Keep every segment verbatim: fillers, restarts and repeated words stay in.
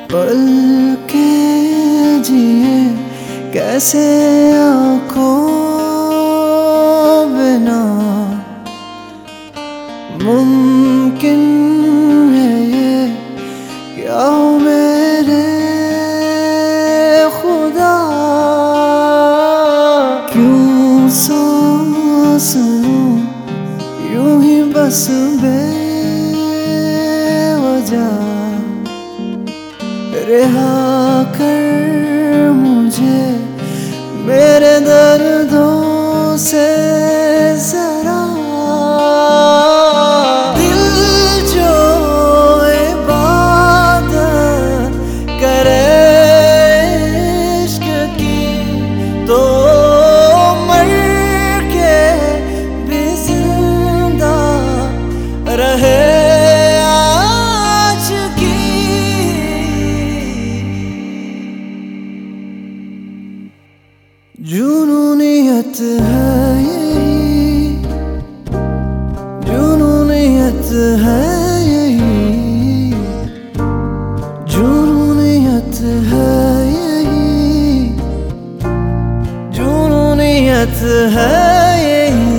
पल के जिए कैसे आँखों बिना, मुमकिन है ये क्या मेरे खुदा, क्यों सांस लूं यूं ही बस बेवजह, रिहा कर मुझे मेरे दर्दों से जरा। दिल जो इबादत करे इश्क की, तो मर के भी जिंदा रहे आज की। जुनूनियत है यही, जुनूनियत है यही, जुनूनियत है यही, जुनूनियत है यही।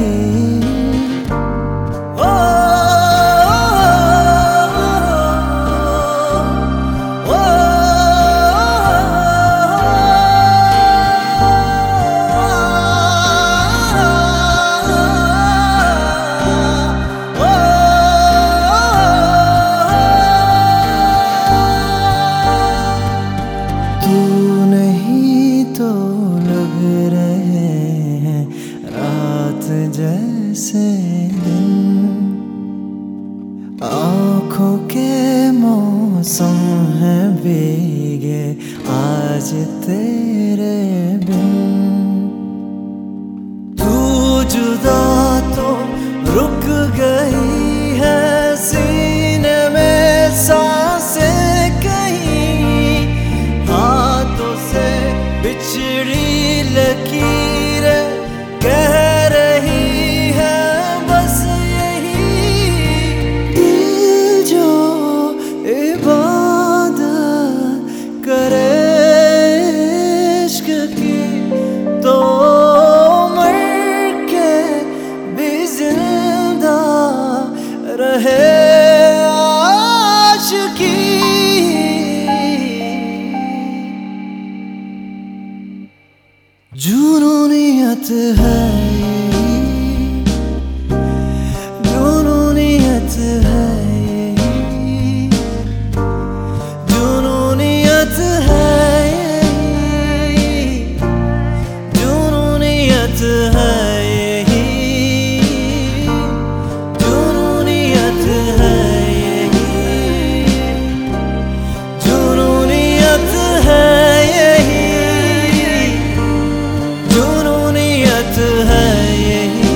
तू नहीं तो लग रहे हैं रात जैसे दिन, आँखों के मौसम है भीगे आज तेरे बिन। तू जुदा तो रुक गई है सीने में सांसें कहीं, हाथों से बिछड़ी लकीरें कह रही है बस यही। दिल जो इबादत करे इश्क की, तो मर के भी जिंदा रहे आज की। जुनूनियत है यही, जुनूनियत है यही, जुनूनियत है यही, जुनूनियत है यही, जुनूनियत है यही, जुनूनियत है यही, जुनूनियत है यही,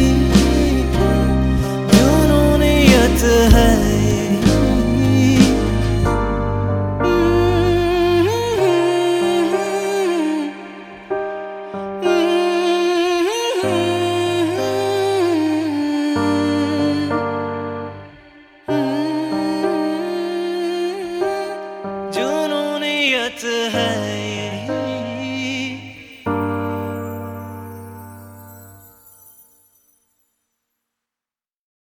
जुनूनियत है यही।